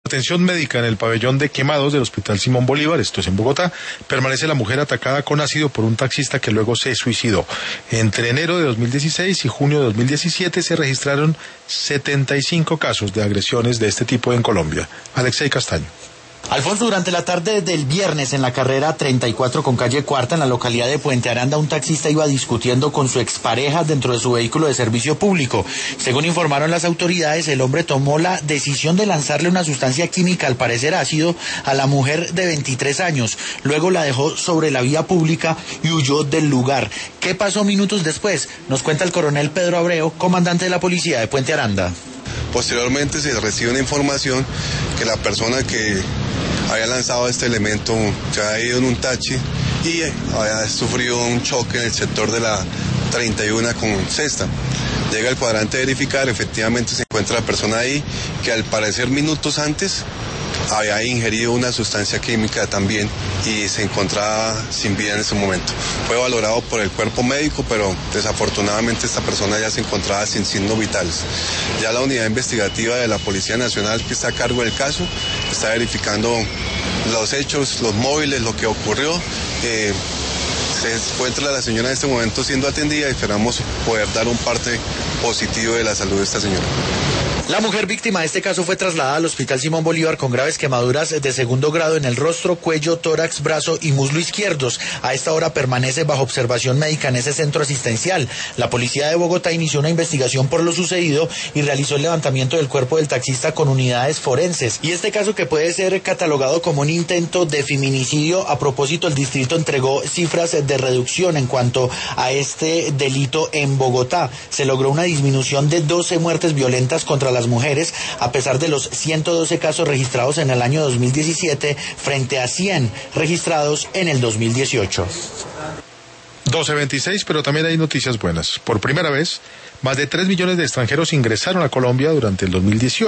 Atención médica en el pabellón de quemados del Hospital Simón Bolívar, esto es en Bogotá, permanece la mujer atacada con ácido por un taxista que luego se suicidó. Entre enero de 2016 y junio de 2017 se registraron 75 casos de agresiones de este tipo en Colombia. Alexei Castaño. Alfonso, durante la tarde del viernes en la carrera 34 con calle Cuarta en la localidad de Puente Aranda, un taxista iba discutiendo con su expareja dentro de su vehículo de servicio público. Según informaron las autoridades, el hombre tomó la decisión de lanzarle una sustancia química, al parecer ácido, a la mujer de 23 años. Luego la dejó sobre la vía pública y huyó del lugar. ¿Qué pasó minutos después? Nos cuenta el coronel Pedro Abreu, comandante de la policía de Puente Aranda. Posteriormente se recibe una información que la persona que había lanzado este elemento se había ido en un taxi y había sufrido un choque en el sector de la 31 con Sexta. Llega al cuadrante a verificar, efectivamente se encuentra la persona ahí que al parecer minutos antes había ingerido una sustancia química también y se encontraba sin vida en ese momento. Fue valorado por el cuerpo médico, pero desafortunadamente esta persona ya se encontraba sin signos vitales. Ya la unidad investigativa de la Policía Nacional, que está a cargo del caso, está verificando los hechos, los móviles, lo que ocurrió. Se encuentra la señora en este momento siendo atendida y esperamos poder dar un parte positivo de la salud de esta señora. La mujer víctima de este caso fue trasladada al Hospital Simón Bolívar con graves quemaduras de segundo grado en el rostro, cuello, tórax, brazo y muslo izquierdos. A esta hora permanece bajo observación médica en ese centro asistencial. La policía de Bogotá inició una investigación por lo sucedido y realizó el levantamiento del cuerpo del taxista con unidades forenses. Y este caso, que puede ser catalogado como un intento de feminicidio, a propósito, el distrito entregó cifras de reducción en cuanto a este delito en Bogotá. Se logró una disminución de 12 muertes violentas contra las mujeres, a pesar de los 112 casos registrados en el año 2017 frente a 100 registrados en el 2018. 12:26, pero también hay noticias buenas. Por primera vez, más de 3 millones de extranjeros ingresaron a Colombia durante el 2018.